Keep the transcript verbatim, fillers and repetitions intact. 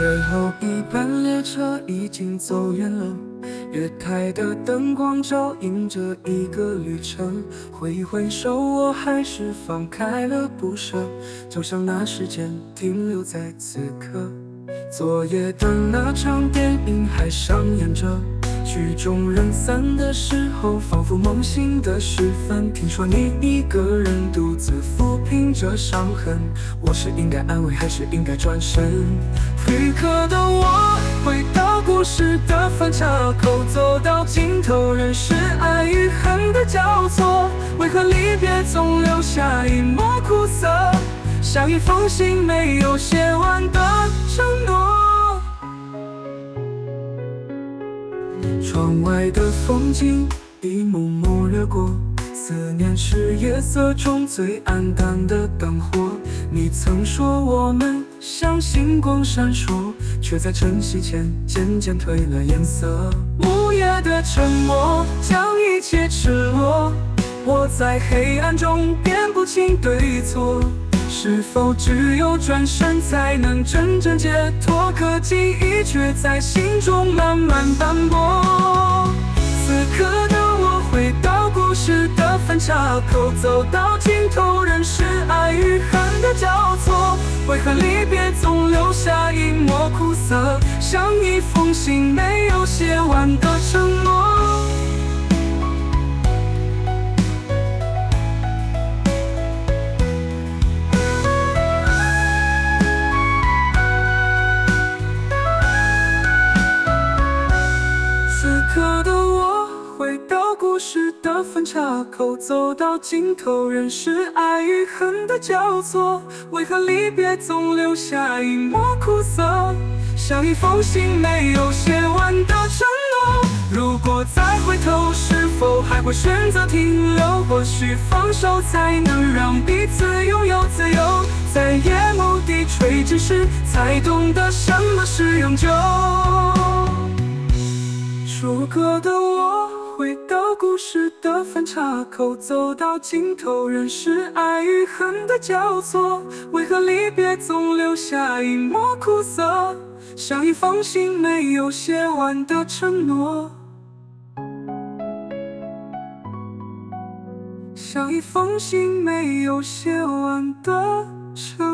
最后一班列车已经走远了，月台的灯光照映着一个旅程。挥一挥手，我还是放开了不舍，就像那时间停留在此刻。昨夜的那场电影还上演着，曲终人散的时候，仿佛梦醒的时分。听说你一个人独自抚平着伤痕，我是应该安慰还是应该转身？旅客的我回到故事的分岔口，走到尽头，仍是爱与恨的交错。为何离别总留下一抹苦涩，像一封信没有写完的承诺？窗外的风景一幕幕掠过，思念是夜色中最暗淡的灯火。你曾说我们像星光闪烁，却在晨曦前渐渐褪了颜色。午夜的沉默将一切赤裸，我在黑暗中辨不清对错。是否只有转身才能真正解脱？可记忆却在心中慢慢斑驳。此刻的我回到故事的分岔口，走到尽头，仍是爱与恨的交错。为何离别总留下一抹苦涩，像一封信没有写完的承诺？此刻的我回到故事的分岔口，走到尽头，仍是爱与恨的交错。为何离别总留下一抹苦涩，像一封信没有写完的承诺？如果再回头，是否还会选择停留？或许放手才能让彼此拥有自由，在夜幕低垂之时，才懂得什么是永久。如歌的我回到故事的分岔口，走到尽头，仍是爱与恨的交错。为何离别总留下一抹苦涩，像一封信没有写完的承诺？像一封信没有写完的承诺。